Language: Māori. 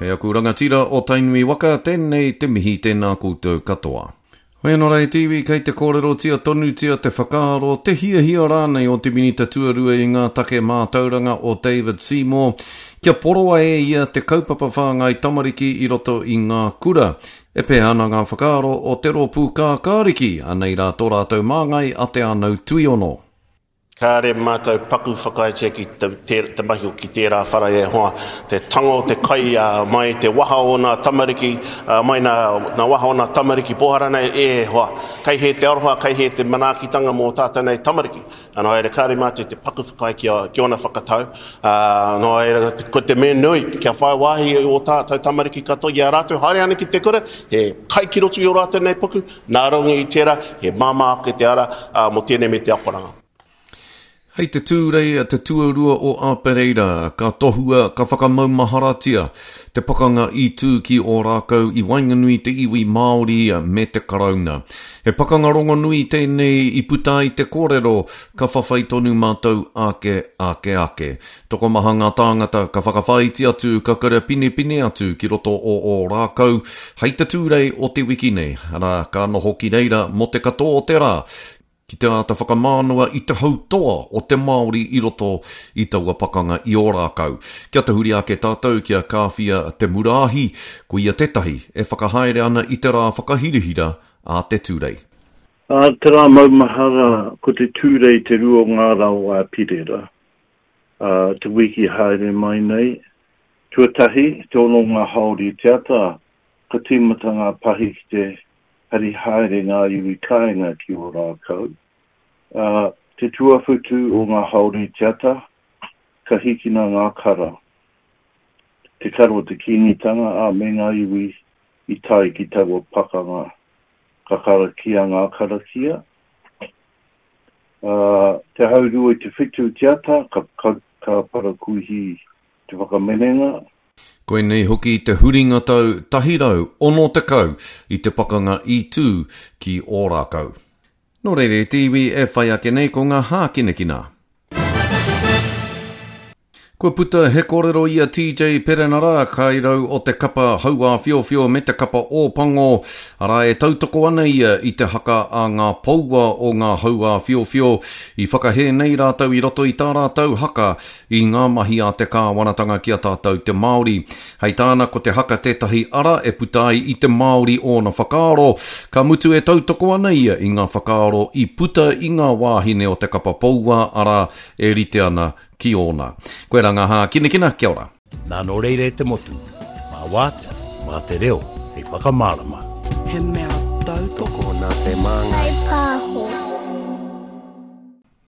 aku rangatira o Tainui Waka, tēnei te mihi tēnā koutou katoa. Hoi anō rei tiwi, kei te kōrero tia tonu tia te whakaaro, te hia rānei o te minita tuarua i ngā take mātauranga o David Seymour. Kia poroa ia te kaupapa whāngai tamariki i roto i ngā kura. E pē ana ngā whakaaro o te ropu kā kāriki, anei rā tō rātou māngai a te anau tui ono. Kāre mātou paku whakaitea ki te mahi o ki tērā whara hoa, te tango, te kai mai te waha o nā tamariki, mai nā waha o nā tamariki pohara nei hoa. Kai he te aroha, kai he te manaakitanga mō tātou nei tamariki. Anō ere kāre mātou te paku whakai ki ona whakatau. Anō ere ko te me nui, kia whai wāhi o tātou tamariki katoa, ia rātou haere ana ki te kura, he kai ki rotu i o rātou nei paku, nā rongi i tērā, he māmā ke te ara, mo tēnei me te akoranga. Hei te tūrei a te tuarua o Apereira, ka tohua, ka whakamaumaharatia, te pakanga i tū ki o rākau i Wainganui te iwi Māori me te karauna. He pakanga rongo nui tēnei i puta i te kōrero, ka whawhai tonu mātou ake. Toko maha ngā tāngata, ka whakawhaiti atu, ka kara pine atu ki roto o rākau. Hei te tūrei o te wiki nei, ara ka noho ki reira mo te katoa o te rā. Ki te ata whakamānua i te hautoa o te Māori i roto i taua pakanga i o rākau. Kia te huri ake tātou kia kāwhia te murāhi, ko ia tetahi e whakahaere ana i te rā whakahirihira a te tūrei. Te rā maumahara ko te tūrei te rua ngā rau a Pirera. Te wiki haere mai nei. Tuatahi, te ono ngā haori te ata, ka tīmatanga pahi ki te hari haere ngā iwi kāinga ki o rākau. Te tuawhutu o ngā haori te ata, ka hikina ngā kara. Te karo te kinitanga a me ngā iwi i tai ki taua pakanga. Ka karakia ngā karakia. Te haurua i te whitu te ata, ka parakuhi te whakamenenga. Koe nei hoki te huringa tau tahirau ono te kau i te pakanga i tū ki o rākau. Nō reire tiwi e whai ake nei ko ngā hākinekina. Kua puta he kōrero ia TJ Perenara kairau o te kapa haua whiowhio me te kapa o pango. Ara e tautoko ana ia i te haka a ngā paua o ngā haua whiowhio. I whakahe nei rātau i roto i tā rātau haka i ngā mahi a te kāwanatanga ki a tātou te Māori. Hei tāna ko te haka tētahi ara e putai i te Māori o na whakaaro. Ka mutu e tautoko ana ia i ngā whakaaro i puta i ngā wāhine o te kapa paua ara e rite ana ki ona. Koe ranga ha kinekina, kia ora. Nā no reire te motu, mā wātea, mā te reo, hei whakamārama. He mea tautoko nā te māngai. Hei pāho.